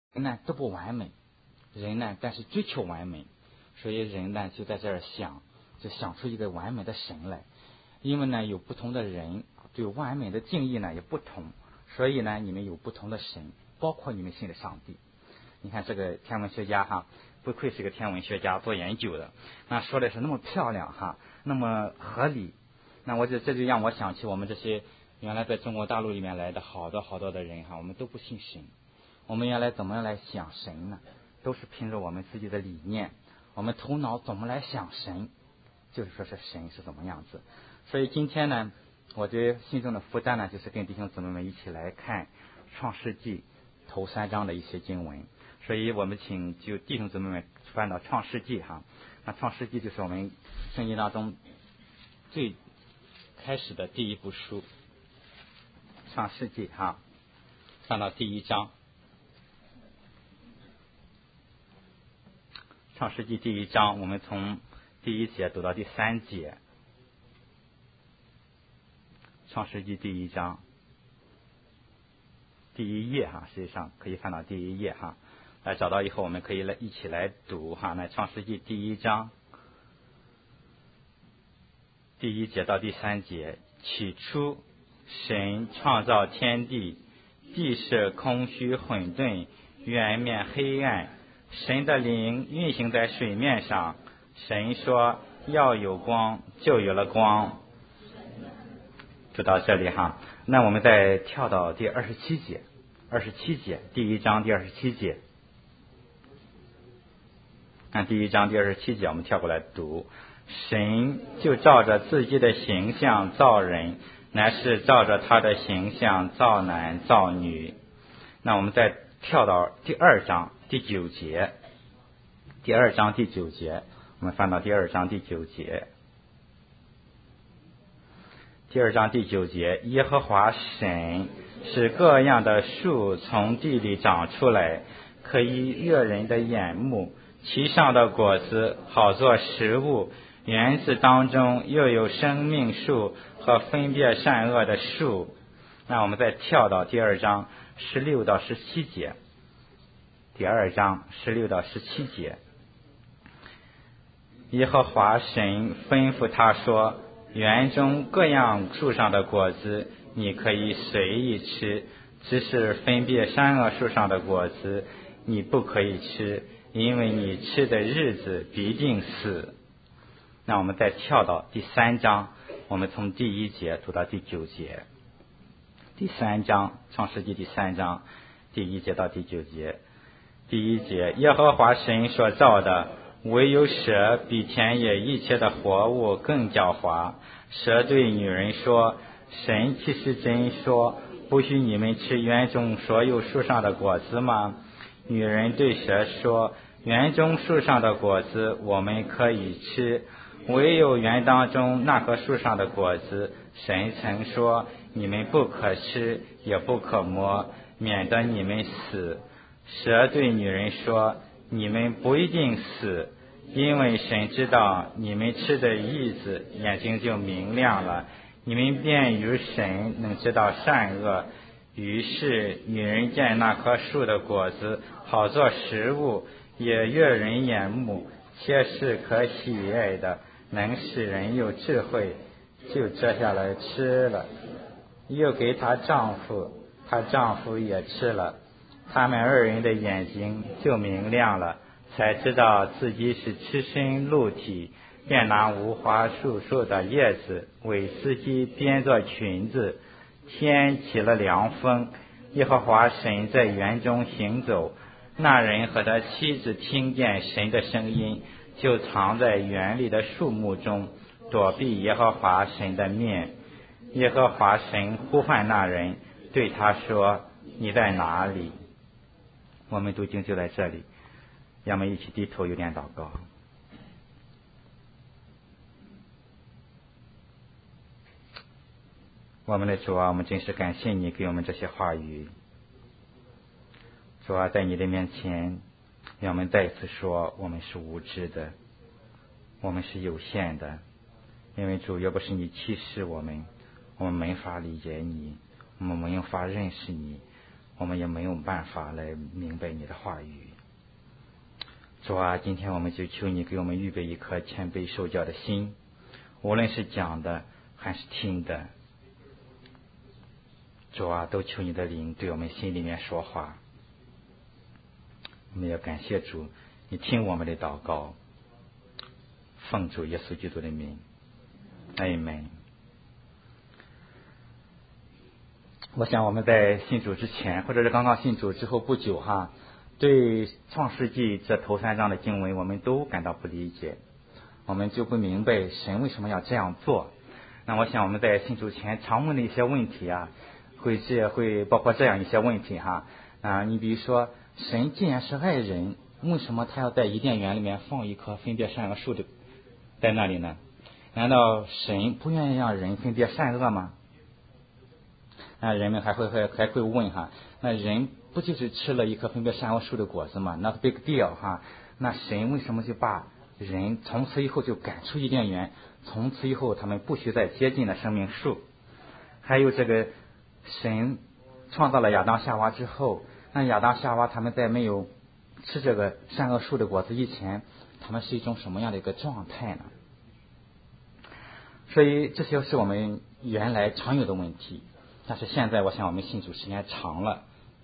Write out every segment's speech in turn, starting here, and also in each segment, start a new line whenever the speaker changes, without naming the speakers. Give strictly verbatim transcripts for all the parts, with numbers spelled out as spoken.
人呢都不完美，人呢但是追求完美，所以人呢就在这儿想，就想出一个完美的神来。因为呢有不同的人对完美的定义呢也不同，所以呢你们有不同的神，包括你们信的上帝。你看这个天文学家哈，不愧是个天文学家做研究的，那说的是那么漂亮哈，那么合理。那我就这就让我想起我们这些原来在中国大陆里面来的好多好多的人哈，我们都不信神。我们原来怎么来想神呢？都是凭着我们自己的理念，我们头脑怎么来想神，就是说是神是怎么样子。所以今天呢，我的心中的负担呢，就是跟弟兄姊妹们一起来看创世纪头三章的一些经文。所以我们请就弟兄姊妹们翻到创世纪哈，那创世纪就是我们圣经当中最开始的第一部书，创世纪哈，翻到第一章。创世纪第一章，我们从第一节读到第三节。创世纪第一章第一页哈，实际上可以翻到第一页哈。来找到以后，我们可以来一起来读哈。那创世纪第一章第一节到第三节，起初神创造天地，地是空虚混沌，渊面黑暗。神的灵运行在水面上，神说要有光，就有了光。就到这里哈。那我们再跳到第二十七节，二十七节第一章第二十七节。看第一章第二十七节，我们跳过来读。神就照着自己的形象造人，乃是照着他的形象造男造女。那我们再跳到第二章第九节，第二章第九节，我们翻到第二章第九节。第二章第九节，耶和华神使各样的树从地里长出来，可以悦人的眼目，其上的果子好做食物。园子当中又有生命树和分别善恶的树。那我们再跳到第二章十六到十七节，第二章十六到十七节，耶和华神吩咐他说，园中各样树上的果子你可以随意吃，只是分别善恶树上的果子你不可以吃，因为你吃的日子必定死。那我们再跳到第三章，我们从第一节读到第九节。第三章，创世纪第三章第一节到第九节。第一节，耶和华神所造的，唯有蛇比田野一切的活物更狡猾。蛇对女人说，神岂是真说，不许你们吃园中所有树上的果子吗？女人对蛇说，园中树上的果子我们可以吃，唯有园当中那棵树上的果子，神曾说你们不可吃，也不可摸，免得你们死。蛇对女人说，你们不一定死，因为神知道你们吃的日子，眼睛就明亮了，你们便与神能知道善恶。于是女人见那棵树的果子好做食物，也悦人眼目，且是可喜爱的，能使人有智慧，就摘下来吃了，又给她丈夫，她丈夫也吃了，他们二人的眼睛就明亮了，才知道自己是赤身露体，便拿无花树树的叶子为自己编作裙子。天起了凉风，耶和华神在园中行走，那人和他妻子听见神的声音，就藏在园里的树木中，躲避耶和华神的面。耶和华神呼唤那人，对他说，你在哪里？我们读经就在这里，让我们一起低头有点祷告。我们的主啊，我们真是感谢你给我们这些话语。主啊，在你的面前，让我们再一次说，我们是无知的，我们是有限的，因为主，要不是你启示我们，我们没法理解你，我们没法认识你， 我们也没有办法来明白你的话语。主啊，今天我们就求你给我们预备一颗谦卑受教的心，无论是讲的还是听的，主啊，都求你的灵对我们心里面说话。我们要感谢主，你听我们的祷告，奉主耶稣基督的名，阿们。我想我们在信主之前，或者是刚刚信主之后不久哈，对创世纪这头三章的经文我们都感到不理解，我们就不明白神为什么要这样做。那我想我们在信主前常问的一些问题啊，会这会包括这样一些问题哈啊，你比如说，神既然是爱人，为什么他要在伊甸园里面放一棵分别善恶树的在那里呢？难道神不愿意让人分别善恶吗？那人们还会还还会问哈，那人不就是吃了一棵分别善恶树的果子吗？那 big deal 哈，那神为什么就把人从此以后就赶出伊甸园，从此以后他们不许再接近了生命树？还有这个神创造了亚当夏娃之后，那亚当夏娃他们在没有吃这个善恶树的果子以前，他们是一种什么样的一个状态呢？所以这些是我们原来常有的问题，但是现在我想我们信主时间长了，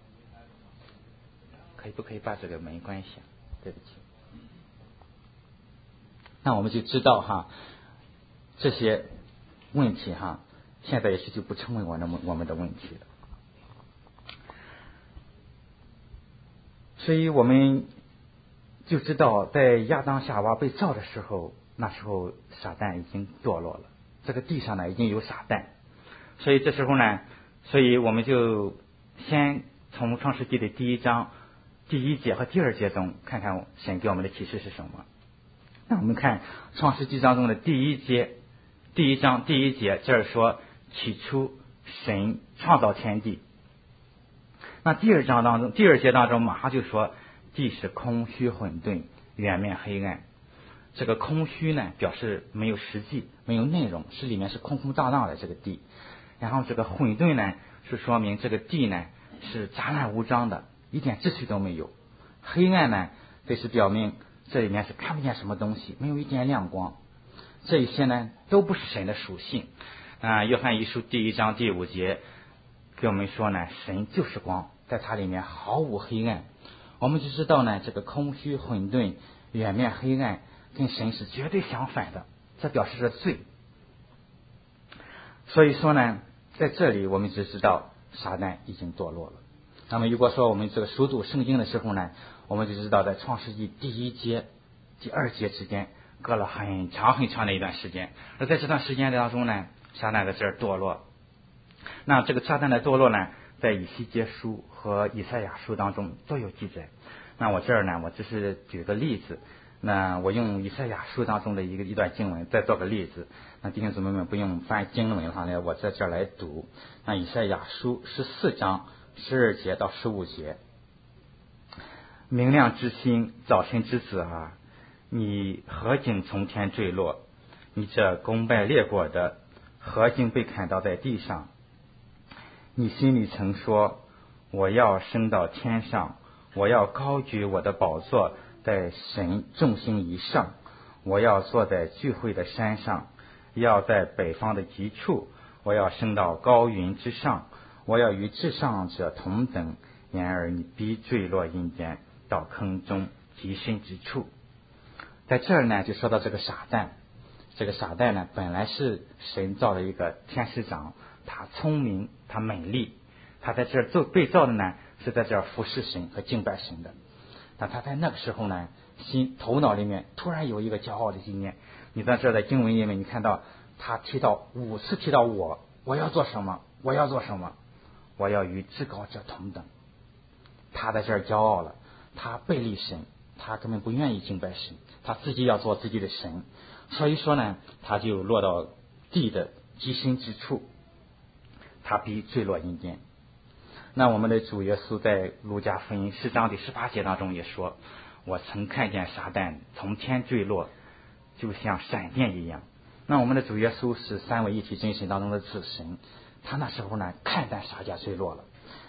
可以不可以把这个门关一下？对不起。那我们就知道哈，这些问题哈，现在也许就不成为我们我们的问题了。所以我们就知道，在亚当夏娃被造的时候，那时候撒旦已经堕落了，这个地上呢已经有撒旦。所以这时候呢，所以我们就先从创世纪的第一章第一节和第二节中看看神给我们的启示是什么。那我们看创世纪当中的第一节，第一章第一节，这儿说起初神创造天地。那第二章当中，第二节当中马上就说地是空虚混沌，远面黑暗。这个空虚呢，表示没有实际，没有内容，是里面是空空荡荡的这个地。然后这个混沌呢，是说明这个地呢是杂乱无章的，一点秩序都没有。黑暗呢，这是表明这里面是看不见什么东西，没有一点亮光。这一些呢都不是神的属性啊。约翰一书第一章第五节给我们说呢，神就是光，在它里面毫无黑暗。我们就知道呢，这个空虚混沌远面黑暗跟神是绝对相反的，这表示着罪。所以说呢，在这里我们只知道撒旦已经堕落了。那么如果说我们这个熟读圣经的时候呢，我们就知道在创世纪第一节第二节之间隔了很长很长的一段时间，而在这段时间当中呢，撒旦在这儿堕落。那这个撒旦的堕落呢，在以西结书和以赛亚书当中都有记载。那我这儿呢，我只是举个例子，那我用以赛亚书当中的一个一段经文再做个例子。那弟兄姊妹们不用翻经文上来，我在这儿来读。那以赛亚书十四章十二节到十五节，明亮之星，早晨之子啊，你何竟从天坠落？你这攻败列国的，何竟被砍倒在地上？你心里曾说，我要升到天上，我要高举我的宝座在神众星以上，我要坐在聚会的山上，要在北方的极处，我要升到高云之上，我要与至上者同等。然而你必坠落阴间，到坑中极深之处。在这儿呢，就说到这个撒旦。这个撒旦呢，本来是神造的一个天使长，他聪明，他美丽，他在这儿做被造的呢，是在这儿服侍神和敬拜神的。但他在那个时候呢，心头脑里面突然有一个骄傲的意念。你在这儿的经文里面，你看到他提到五次提到我，我要做什么？我要做什么？我要与至高者同等。他在这儿骄傲了，他背离神，他根本不愿意敬拜神，他自己要做自己的神。所以说呢，他就落到地的极深之处，他必坠落阴间。那我们的主耶稣在路加福音十章第十八节当中也说，我曾看见撒旦从天坠落，就像闪电一样。那我们的主耶稣是三位一体真神当中的子神，他那时候呢看见撒旦坠落了，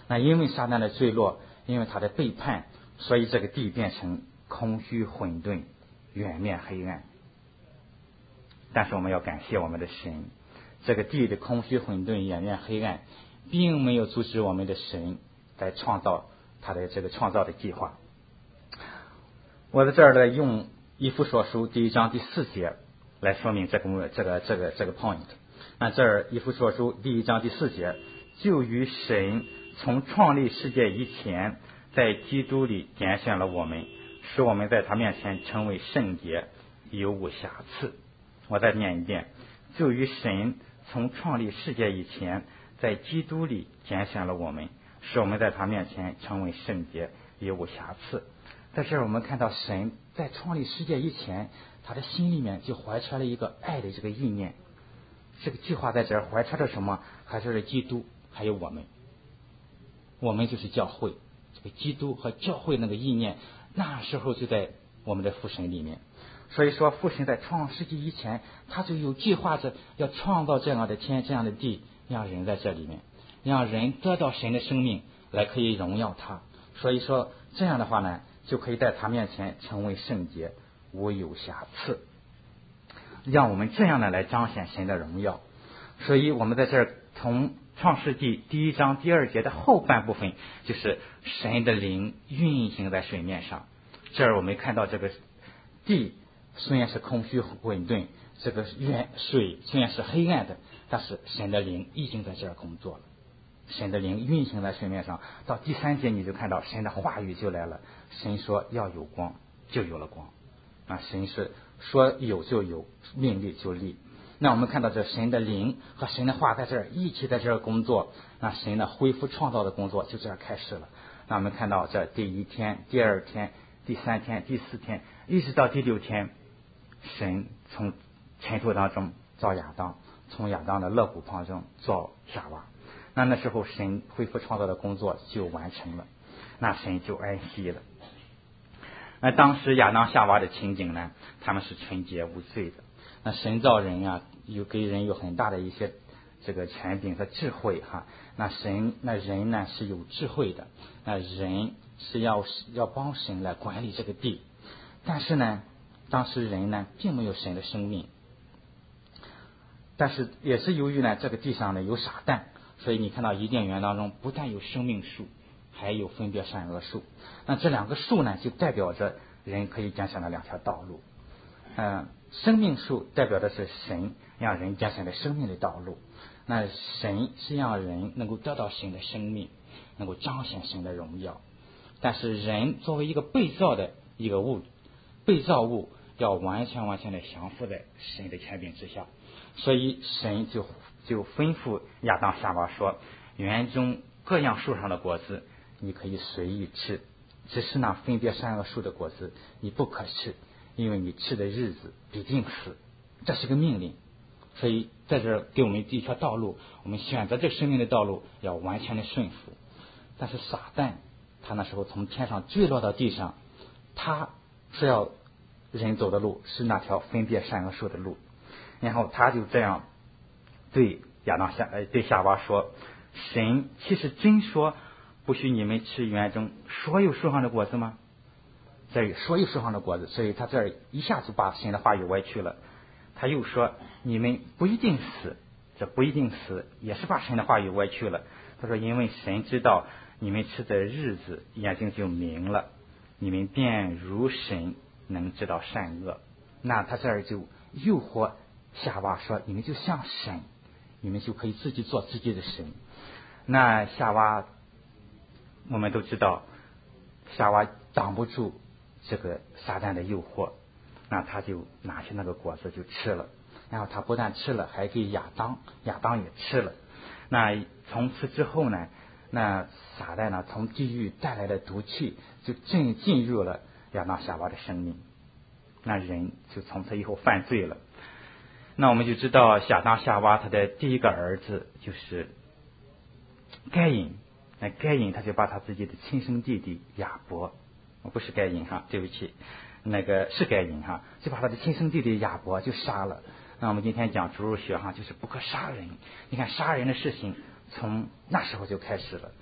那因为撒旦的坠落，因为他的背叛，所以这个地变成空虚混沌，远面黑暗。但是我们要感谢我们的神，这个地的空虚混沌，远面黑暗，并没有阻止我们的神来创造他的这个创造的计划。我在这儿呢，用以弗所书第一章第四节来说明这个这个这个这个 point。那这儿以弗所书第一章第四节，就于神从创立世界以前，在基督里拣选了我们，使我们在他面前成为圣洁，有无瑕疵。我再念一遍，就于神从创立世界以前，在基督里拣选了我们，使我们在他面前成为圣洁，有无瑕疵。在这儿我们看到神在创立世界以前，他的心里面就怀揣了一个爱的这个意念。这个计划在这儿怀揣着什么？还是基督，还有我们。我们就是教会，这个基督和教会那个意念，那时候就在我们的父神里面。所以说父神在创世纪以前，他就有计划着要创造这样的天，这样的地，让人在这里面，让人得到神的生命，来可以荣耀他。所以说这样的话呢，就可以在他面前成为圣洁，无有瑕疵，让我们这样的来彰显神的荣耀。所以我们在这儿从创世纪第一章第二节的后半部分，就是神的灵运行在水面上。这儿我们看到这个地虽然是空虚混沌，这个远水虽然是黑暗的，但是神的灵已经在这儿工作了。神的灵运行在水面上，到第三节你就看到神的话语就来了。神说要有光，就有了光。啊，神是说有就有，命立就立。那我们看到这神的灵和神的话在这儿一起在这儿工作，那神的恢复创造的工作就这儿开始了。那我们看到这第一天、第二天、第三天、第四天，一直到第六天，神从尘土当中造亚当，从亚当的肋骨旁中造夏娃。那那时候神恢复创造的工作就完成了，那神就安息了。那当时亚当夏娃的情景呢，他们是纯洁无罪的。那神造人啊，有给人有很大的一些这个权柄和智慧哈。那神那人呢是有智慧的，那人是要要帮神来管理这个地。但是呢，当时人呢并没有神的生命，但是也是由于呢这个地上呢有撒旦，所以你看到伊甸园当中不但有生命树，还有分别善恶树。那这两个树呢，就代表着人可以拣选的两条道路。嗯、呃，生命树代表的是神让人拣选的生命的道路。那神是让人能够得到神的生命，能够彰显神的荣耀。但是人作为一个被造的一个物，被造物要完全完全的降服在神的权柄之下。所以神就就吩咐亚当夏娃说，园中各样树上的果子你可以随意吃，只是那分别善恶树的果子你不可吃，因为你吃的日子必定死。这是个命令。所以在这给我们一条道路，我们选择这生命的道路要完全的顺服。但是撒旦他那时候从天上坠落到地上，他是要人走的路是那条分别善恶树的路，然后他就这样对亚当夏对夏娃说，神其实真说不许你们吃园中所有树上的果子吗？这里所有树上的果子，所以他这儿一下子把神的话语歪曲了。他又说你们不一定死，这不一定死也是把神的话语歪曲了。他说因为神知道你们吃的日子眼睛就明了，你们便如神能知道善恶。那他这儿就诱惑夏娃说你们就像神，你们就可以自己做自己的神。那夏娃我们都知道，夏娃挡不住这个撒旦的诱惑，那他就拿起那个果子就吃了。然后他不但吃了，还给亚当，亚当也吃了。那从此之后呢，那撒旦呢从地狱带来的毒气就进进入了亚当夏娃的生命，那人就从此以后犯罪了。那我们就知道亚当夏娃他的第一个儿子就是该隐。那该隐他就把他自己的亲生弟弟亚伯，不是该隐哈，对不起，那个是该隐哈，就把他的亲生弟弟亚伯就杀了。那我们今天讲主日学哈，就是不可杀人。你看杀人的事情从那时候就开始了。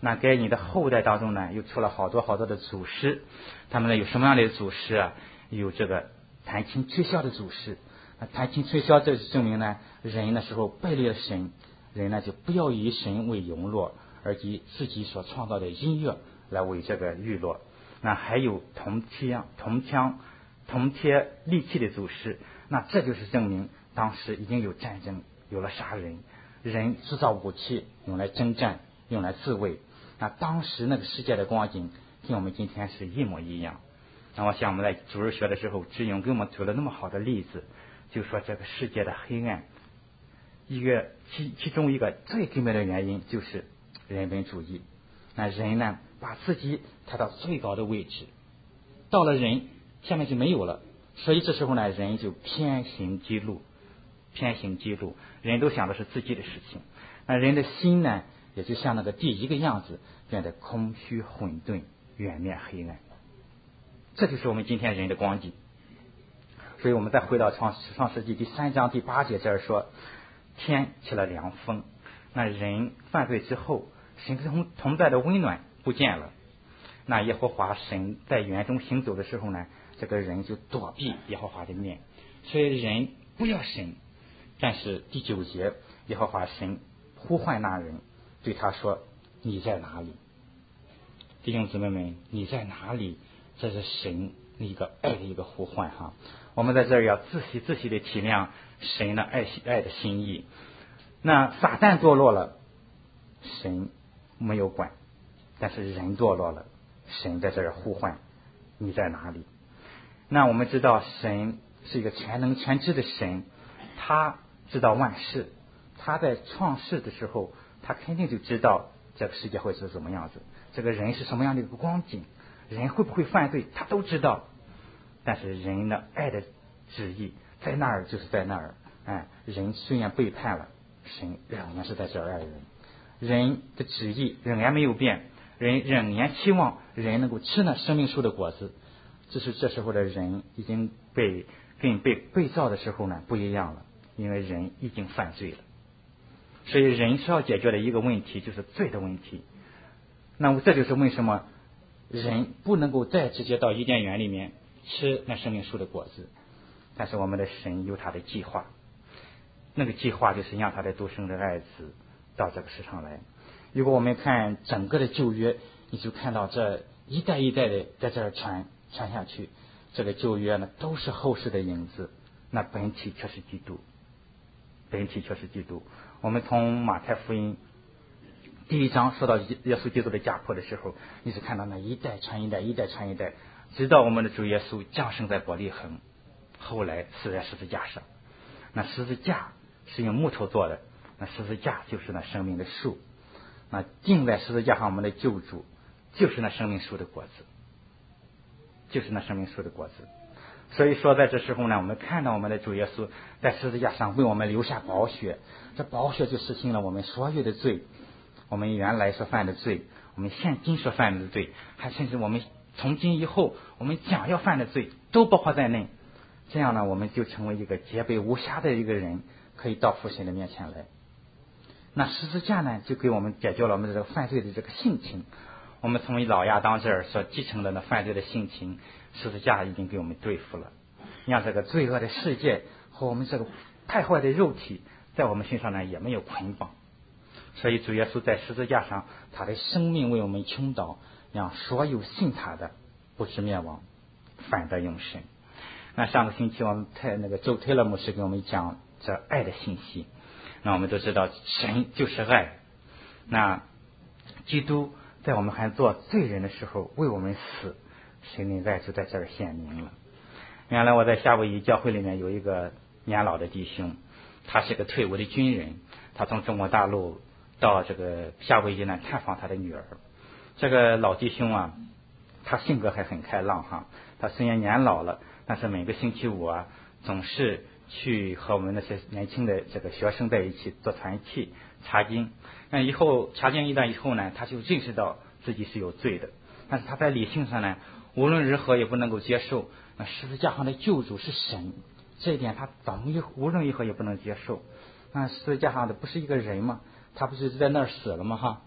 那在你的后代当中呢，又出了好多好多的祖师。他们呢有什么样的祖师啊？有这个弹琴吹箫的祖师。那弹琴吹箫，这是证明呢，人的时候背离了神，人呢就不要以神为荣乐，而以自己所创造的音乐来为这个娱乐。那还有铜枪、铜枪、铜铁利器的祖师。那这就是证明当时已经有战争，有了杀人，人制造武器用来征战，用来自卫。那当时那个世界的光景跟我们今天是一模一样。那我想我们在主日学的时候，志勇给我们举了那么好的例子，就说这个世界的黑暗，一个其其中一个最根本的原因就是人本主义。那人呢，把自己抬到最高的位置，到了人下面就没有了，所以这时候呢，人就偏行己路，偏行己路，人都想的是自己的事情。那人的心呢，也就像那个第一个样子，变得空虚混沌，远面黑暗。这就是我们今天人的光景。所以我们再回到创创世纪第三章第八节这儿说，天起了凉风。那人犯罪之后，神同同在的温暖不见了。那耶和华神在园中行走的时候呢，这个人就躲避耶和华的面，所以人不要神。但是第九节，耶和华神呼唤那人，对他说，你在哪里？弟兄姊妹们，你在哪里？这是神一个爱的一个呼唤哈。我们在这儿要仔细仔细的体谅神的爱爱的心意。那撒旦堕落了，神没有管，但是人堕落了，神在这儿呼唤，你在哪里？那我们知道神是一个全能全知的神，他知道万事，他在创世的时候，他肯定就知道这个世界会是什么样子，这个人是什么样的一个光景，人会不会犯罪，他都知道。但是人的爱的旨意在那儿就是在那儿，哎，人虽然背叛了，神仍然是在这儿爱人，人的旨意仍然没有变，人仍然期望人能够吃那生命树的果子。只是这时候的人已经被跟被被造的时候呢不一样了，因为人已经犯罪了。所以人需要解决的一个问题就是罪的问题。那么这就是为什么人不能够再直接到伊甸园里面吃那生命树的果子。但是我们的神有他的计划，那个计划就是让他的独生的爱子到这个世上来。如果我们看整个的旧约，你就看到这一代一代的在这儿传传下去，这个旧约呢都是后世的影子，那本体却是基督，本体却是基督。我们从马太福音第一章说到耶稣基督的家谱的时候，你是看到那一代传一代，一代传一代，直到我们的主耶稣降生在伯利恒，后来死在十字架上。那十字架是用木头做的，那十字架就是那生命的树，那钉在十字架上我们的救主就是那生命树的果子，就是那生命树的果子。所以说在这时候呢，我们看到我们的主耶稣在十字架上为我们留下宝血，这宝血就实行了我们所有的罪，我们原来所犯的罪，我们现今所犯的罪，还甚至我们从今以后我们将要犯的罪都包括在内。这样呢，我们就成为一个洁白无瑕的一个人，可以到父神的面前来。那十字架呢，就给我们解决了我们这个犯罪的这个性情。我们从老亚当这儿所继承的那犯罪的性情，十字架已经给我们对付了，让这个罪恶的世界和我们这个太坏的肉体在我们身上呢也没有捆绑。所以主耶稣在十字架上，他的生命为我们倾倒，让所有信他的不致灭亡，反得永生。那上个星期我们泰那个周推勒牧师给我们讲这爱的信息，那我们都知道神就是爱。那基督在我们还做罪人的时候为我们死，神的爱就在这儿显明了。原来我在夏威夷教会里面有一个年老的弟兄，他是个退伍的军人，他从中国大陆到这个夏威夷呢探访他的女儿。这个老弟兄啊，他性格还很开朗哈，他虽然年老了，但是每个星期五啊，总是去和我们那些年轻的这个学生在一起做团契查经。那以后查经一段以后呢，他就认识到自己是有罪的，但是他在理性上呢，无论如何也不能够接受那十字架上的救主是神，这一点他怎么无论如何也不能接受。那十字架上的不是一个人吗？他不是在那儿死了吗？哈，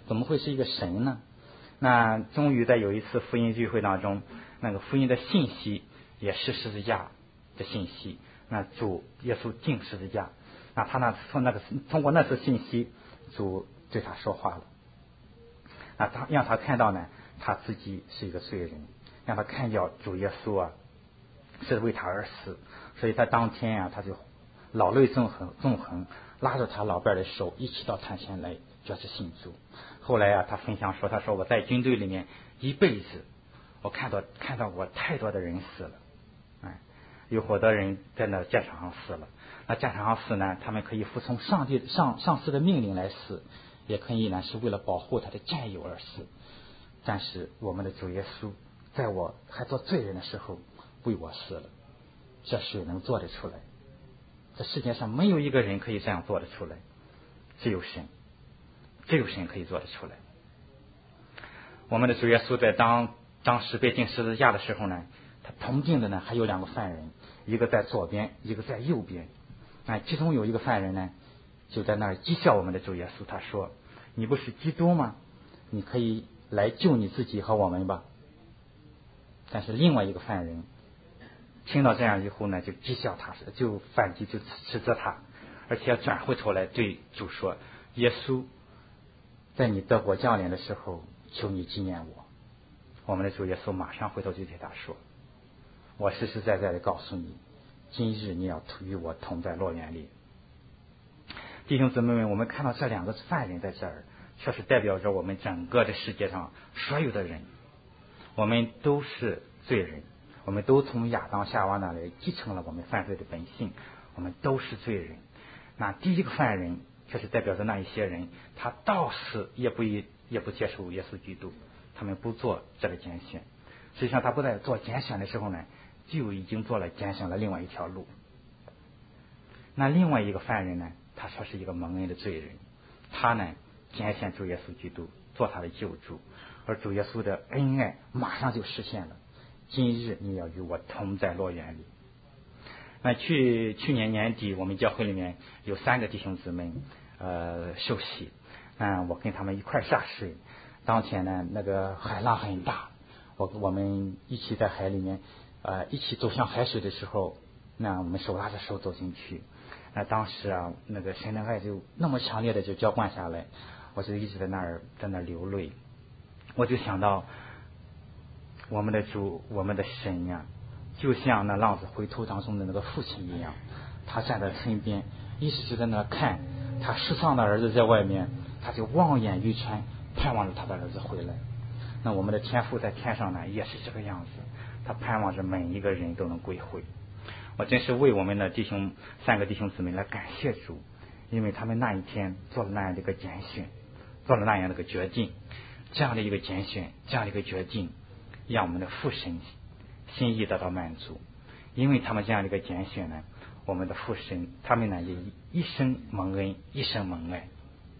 怎么会是一个神呢？那终于在有一次福音聚会当中，那个福音的信息也是十字架的信息。那主耶稣定十字架，那他那从那个通过那次信息，主对他说话了。那他让他看到呢，他自己是一个罪人，让他看到主耶稣啊是为他而死。所以他当天啊，他就老泪纵横纵横，拉着他老伴的手一起到坛前来决志信主。后来啊，他分享说，他说我在军队里面一辈子，我看到看到过太多的人死了，哎，有好多人在那战场上死了。那战场上死呢，他们可以服从上帝上上司的命令来死，也可以呢是为了保护他的战友而死。但是我们的主耶稣在我还做罪人的时候为我死了，这谁能做得出来？这世界上没有一个人可以这样做得出来，只有神，只有神可以做得出来。我们的主耶稣在当当时被钉十字架的时候呢，他同定的呢还有两个犯人，一个在左边，一个在右边。那其中有一个犯人呢，就在那儿讥笑我们的主耶稣，他说：“你不是基督吗？你可以来救你自己和我们吧。”但是另外一个犯人听到这样以后呢，就讥笑他，就反击，就指责他，而且转回头来对主说：“耶稣，在你得国降临的时候，求你纪念我。”我们的主耶稣马上回头就对他说：“我实实在在的告诉你，今日你要与我同在乐园里。”弟兄姊妹们，我们看到这两个犯人在这儿，确实代表着我们整个的世界上所有的人，我们都是罪人，我们都从亚当夏娃那里继承了我们犯罪的本性，我们都是罪人。那第一个犯人确实代表着那一些人，他到死也不也不接受耶稣基督，他们不做这个拣选。实际上他不在做拣选的时候呢，就已经做了拣选了另外一条路。那另外一个犯人呢，他说是一个蒙恩的罪人，他呢拣选主耶稣基督做他的救主，而主耶稣的恩爱马上就实现了。今日你要与我同在乐园里。那去去年年底，我们教会里面有三个弟兄姊妹呃受洗，嗯，我跟他们一块下水。当天呢，那个海浪很大，我我们一起在海里面呃一起走向海水的时候，那我们手拉着手走进去。那当时啊，那个神的爱就那么强烈的就浇灌下来，我就一直在那儿在那儿流泪。我就想到我们的主，我们的神呀、啊，就像那浪子回头当中的那个父亲一样，他站在身边，一直就在那看他世上的儿子在外面，他就望眼欲穿，盼望着他的儿子回来。那我们的天父在天上呢，也是这个样子，他盼望着每一个人都能归回。我真是为我们的弟兄三个弟兄姊妹来感谢主，因为他们那一天做了那样的一个拣选，做了那样的一个决定，这样的一个拣选，这样的一个决定，让我们的父神心意得到满足。因为他们这样的一个拣选呢，我们的父神他们呢也一生蒙恩，一生蒙爱。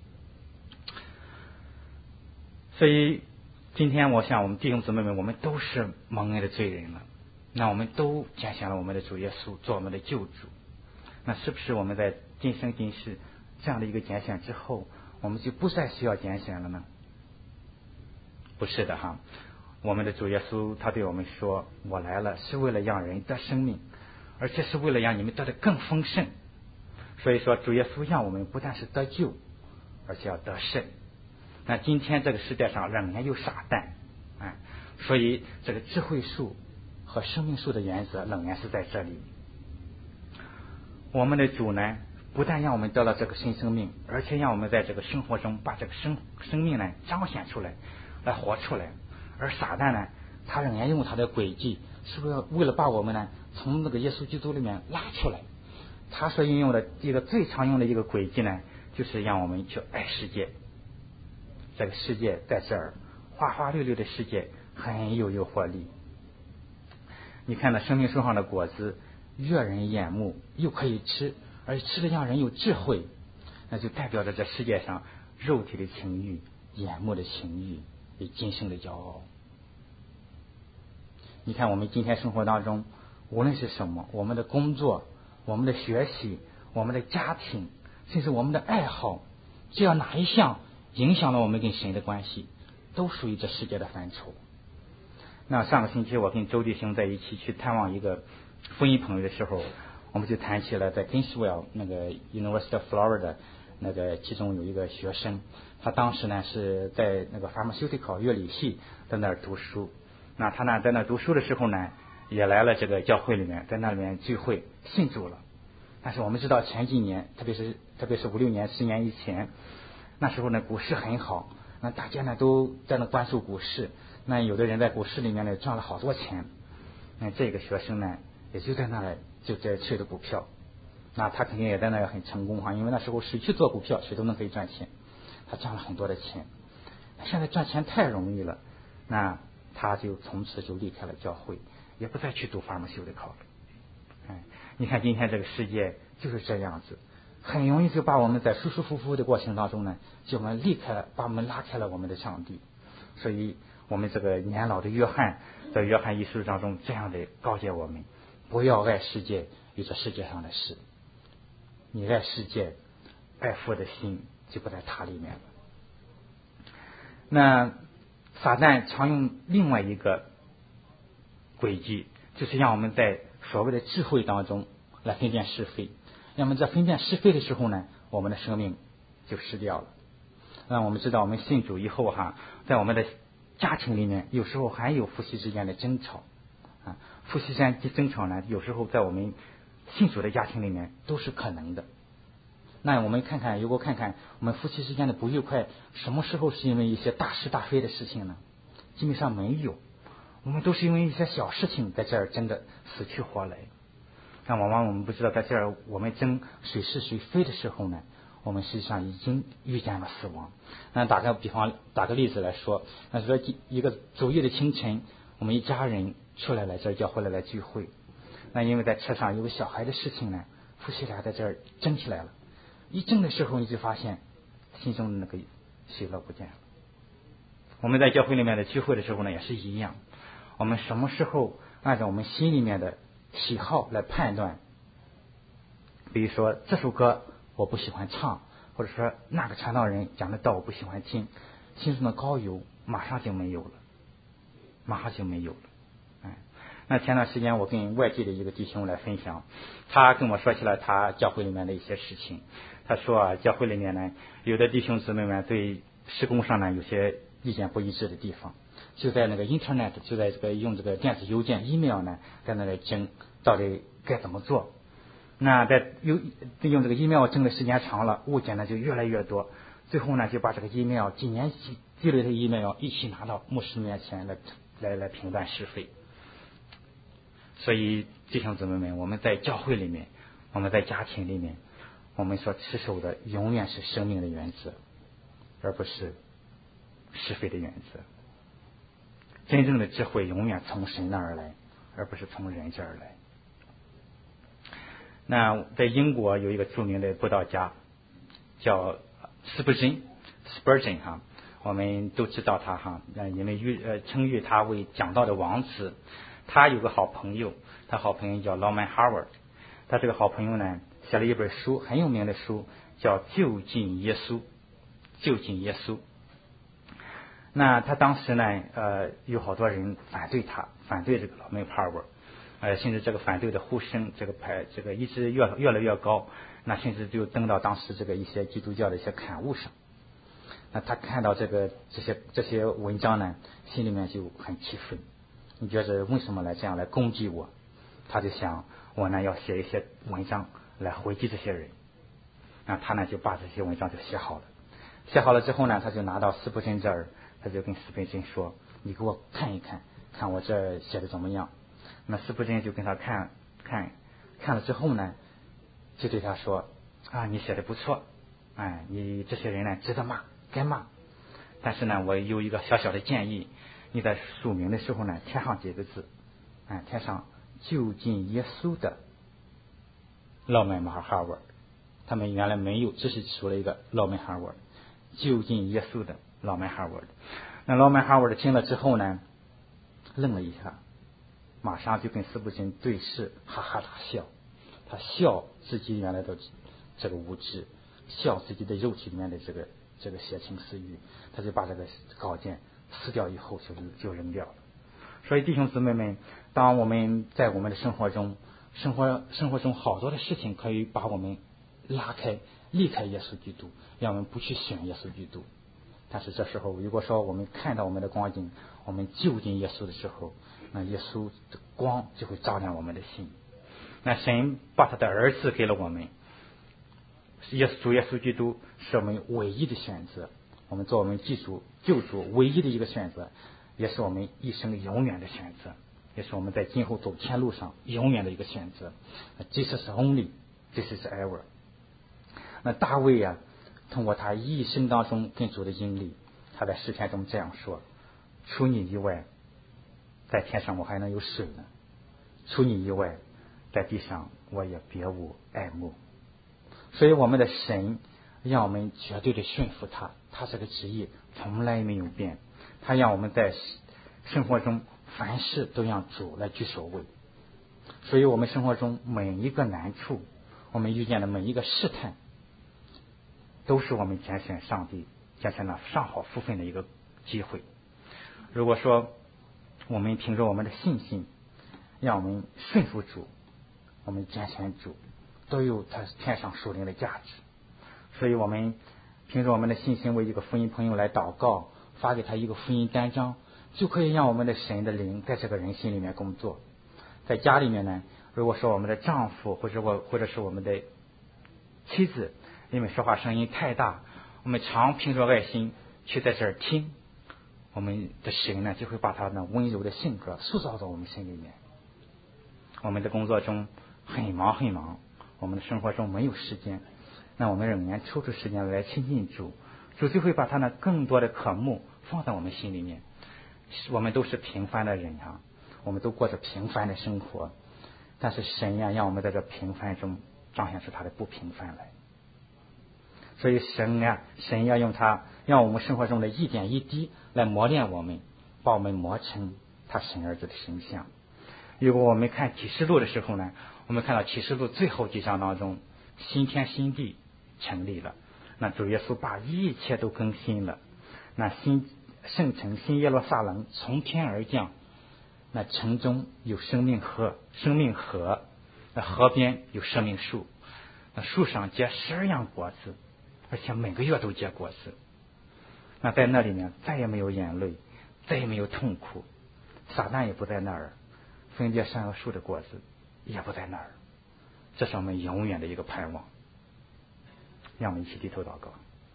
所以今天我想我们弟兄姊妹们，我们都是蒙恩的罪人了，那我们都拣选了我们的主耶稣做我们的救主。那是不是我们在今生今世这样的一个拣选之后，我们就不再需要拣选了呢？不是的哈，我们的主耶稣他对我们说，我来了是为了让人得生命，而且是为了让你们得的更丰盛。所以说主耶稣让我们不但是得救，而且要得胜。那今天这个世界上仍然有撒旦，哎，所以这个智慧树和生命树的原则仍然是在这里。我们的主呢，不但让我们得了这个新生命，而且让我们在这个生活中把这个生生命呢彰显出来，来活出来。而撒旦呢，他仍然用他的诡计，是不是为了把我们呢从那个耶稣基督里面拉出来？他所运用的一个最常用的一个诡计呢，就是让我们去爱世界。这个世界在这儿，花花绿绿的世界很有诱惑力。你看那生命树上的果子，悦人眼目，又可以吃，而且吃的让人有智慧，那就代表着这世界上肉体的情欲、眼目的情欲与今生的骄傲。你看我们今天生活当中，无论是什么，我们的工作、我们的学习、我们的家庭，甚至我们的爱好，只要哪一项影响了我们跟神的关系，都属于这世界的范畴。那上个星期我跟周弟兄在一起去探望一个福音朋友的时候，我们就谈起了在 Gainesville 那个 University of Florida 那个其中有一个学生，他当时呢是在那个 pharmaceutical 药理系在那儿读书。那他呢在那儿读书的时候呢，也来了这个教会里面，在那里面聚会信主了。但是我们知道前几年，特别是特别是五六年十年以前，那时候呢股市很好，那大家呢都在那关注股市，那有的人在股市里面呢赚了好多钱。那这个学生呢也就在那里就在吹的股票，那他肯定也在那很成功哈，因为那时候谁去做股票谁都能可以赚钱，他赚了很多的钱。现在赚钱太容易了，那他就从此就离开了教会，也不再去读 pharmaceutical 了。哎，你看今天这个世界就是这样子，很容易就把我们在舒舒服服的过程当中呢，就我们离开了，把我们拉开了我们的上帝。所以我们这个年老的约翰在约翰一书当中这样的告诫我们，不要爱世界与这世界上的事，你爱世界，爱父的心就不在他里面了。那撒旦常用另外一个诡计，就是让我们在所谓的智慧当中来分辨是非。那么在分辨是非的时候呢，我们的生命就失掉了。那我们知道我们信主以后哈，在我们的家庭里面有时候还有夫妻之间的争吵啊，夫妻之间的争吵呢，有时候在我们信主的家庭里面都是可能的。那我们看看，如果看看我们夫妻之间的不愉快，什么时候是因为一些大是大非的事情呢？基本上没有，我们都是因为一些小事情在这儿争得死去活来。那往往我们不知道，在这儿我们争谁是谁非的时候呢，我们实际上已经遇见了死亡。那打个比方，打个例子来说，那说一个周一的清晨，我们一家人出来来这儿教会来来聚会，那因为在车上有个小孩的事情呢，夫妻俩在这儿争起来了。一争的时候，你就发现心中的那个喜乐不见了。我们在教会里面的聚会的时候呢，也是一样。我们什么时候按照我们心里面的喜好来判断？比如说这首歌我不喜欢唱，或者说那个传道人讲的道我不喜欢听，心中的高油马上就没有了，马上就没有了。哎，那前段时间我跟外地的一个弟兄来分享，他跟我说起了他教会里面的一些事情。他说啊，教会里面呢，有的弟兄姊妹们对施工上呢有些意见不一致的地方，就在那个 internet， 就在这个用这个电子邮件 email 呢，在那里争到底该怎么做。那在用用这个 email 争的时间长了，误解呢就越来越多，最后呢就把这个 email 几年积累的 email 一起拿到牧师面前来来来评断是非。所以弟兄姊妹们，我们在教会里面，我们在家庭里面，我们所持守的永远是生命的原则，而不是是非的原则。真正的智慧永远从神那儿来，而不是从人这儿来。那在英国有一个著名的布道家叫斯普真 Spurgeon 哈，我们都知道他哈，因为誉呃称誉他为讲道的王子。他有个好朋友，他好朋友叫 Norman Howard， 他这个好朋友呢写了一本书，很有名的书，叫《就近耶稣》。就近耶稣。那他当时呢，呃，有好多人反对他，反对这个 Norman Howard， 呃，甚至这个反对的呼声，这个排，这个一直越越来越高，那甚至就登到当时这个一些基督教的一些刊物上。那他看到这个这些这些文章呢，心里面就很气愤。你觉得为什么来这样来攻击我？他就想我呢要写一些文章来回击这些人。那他呢就把这些文章就写好了。写好了之后呢，他就拿到斯普真这儿，他就跟斯普真说：“你给我看一看，看我这写的怎么样。”那斯普真就跟他看看看了之后呢，就对他说：“啊，你写的不错，哎，你这些人呢值得骂，该骂。但是呢，我有一个小小的建议。”你在署名的时候呢，填上几个字，哎，填上就近耶稣的劳曼哈维尔，他们原来没有，只是说了一个劳曼哈维尔，就近耶稣的劳曼哈维尔。那劳曼哈维尔听了之后呢，愣了一下，马上就跟斯普真对视，哈哈大笑。他笑自己原来的这个无知，笑自己的肉体里面的这个这个邪情私欲，他就把这个稿件撕掉以后就就扔掉了。所以弟兄姊妹们，当我们在我们的生活中，生活生活中好多的事情可以把我们拉开、离开耶稣基督，让我们不去选耶稣基督。但是这时候，如果说我们看到我们的光景，我们就近耶稣的时候，那耶稣的光就会照亮我们的心。那神把他的儿子给了我们，耶稣主耶稣基督是我们唯一的选择，我们做我们救主救主唯一的一个选择，也是我们一生永远的选择，也是我们在今后走天路上永远的一个选择。This is only, this is ever。 那大卫啊，通过他一生当中跟主的经历，他在诗篇中这样说：除你以外，在天上我还能有谁呢？除你以外，在地上我也别无爱慕。所以我们的神让我们绝对的顺服他，他这个旨意从来没有变，他让我们在生活中凡事都让主来居首位。所以我们生活中每一个难处，我们遇见的每一个试探，都是我们拣选上帝拣选了上好福分的一个机会。如果说我们凭着我们的信心让我们顺服主，我们拣选主，都有他天上属灵的价值。所以我们凭着我们的信心为一个福音朋友来祷告，发给他一个福音单张，就可以让我们的神的灵在这个人心里面工作。在家里面呢，如果说我们的丈夫或者我或者是我们的妻子因为说话声音太大，我们常凭着爱心去在这儿听，我们的神呢就会把他那温柔的性格塑造到我们心里面。我们的工作中很忙很忙，我们的生活中没有时间，那我们仍然抽出时间来亲近主，主就会把他那更多的渴慕放在我们心里面。我们都是平凡的人啊，我们都过着平凡的生活，但是神呀让我们在这平凡中彰显出他的不平凡来。所以神呀神要用他让我们生活中的一点一滴来磨练我们，把我们磨成他神儿子的形象。如果我们看启示录的时候呢，我们看到启示录最后几章当中，新天新地成立了，那主耶稣把一切都更新了，那新圣城新耶路撒冷从天而降，那城中有生命河，生命河，那河边有生命树，那树上结十二样果子，而且每个月都结果子。那在那里面再也没有眼泪，再也没有痛苦，撒旦也不在那儿，分别善恶树的果子也不在那儿。这是我们永远的一个盼望。让我们一起低头祷告。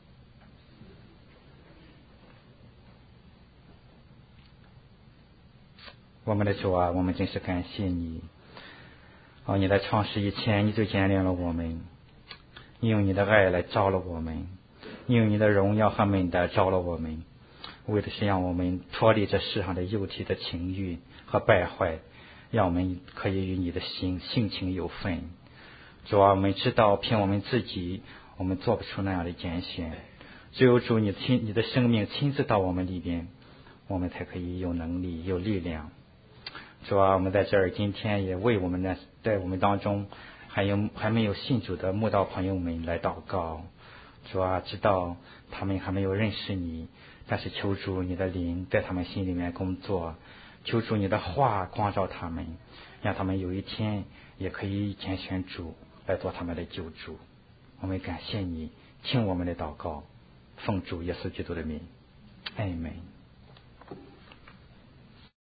我们的主啊，我们真是感谢你哦！你在创世以前，你就建立了我们，你用你的爱来招了我们，你用你的荣耀和美德招了我们，为的是让我们脱离这世上的幼体的情欲和败坏，让我们可以与你的心性情有分。主啊，我们知道凭我们自己我们做不出那样的拣选，只有主你亲你的生命亲自到我们里边，我们才可以有能力有力量。主啊，我们在这儿今天也为我们的在我们当中还有还没有信主的慕道朋友们来祷告。主啊，知道他们还没有认识你，但是求主你的灵在他们心里面工作，求主你的话光照他们，让他们有一天也可以拣选主来做他们的救主。我们感谢你，听我们的祷告，奉主耶稣基督的名，阿们。